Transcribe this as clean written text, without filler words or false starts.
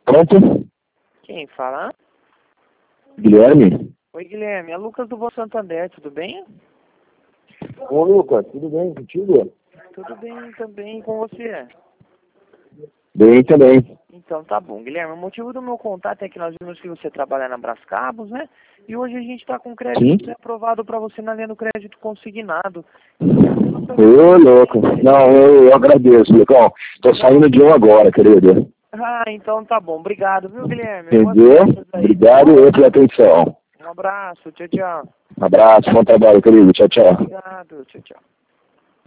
Pronto? Quem fala? Guilherme? Oi, Guilherme. É Lucas do Banco Santander, tudo bem? Ô, Lucas, tudo bem contigo? Tudo bem também com você. Bem também. Então tá bom, Guilherme. O motivo do meu contato é que nós vimos que você trabalha na Brascabos, né? E hoje a gente está com crédito Sim? aprovado para você na linha do crédito consignado. Ô, louco. Não, eu agradeço, Lucão. Tô saindo de um agora, querido. Ah, então tá bom. Obrigado, viu, Guilherme? Boas Entendeu? festas aí. Obrigado eu pela atenção. Um abraço. Tchau, tchau. Um abraço, bom trabalho, querido. Tchau, tchau. Obrigado. Tchau, tchau.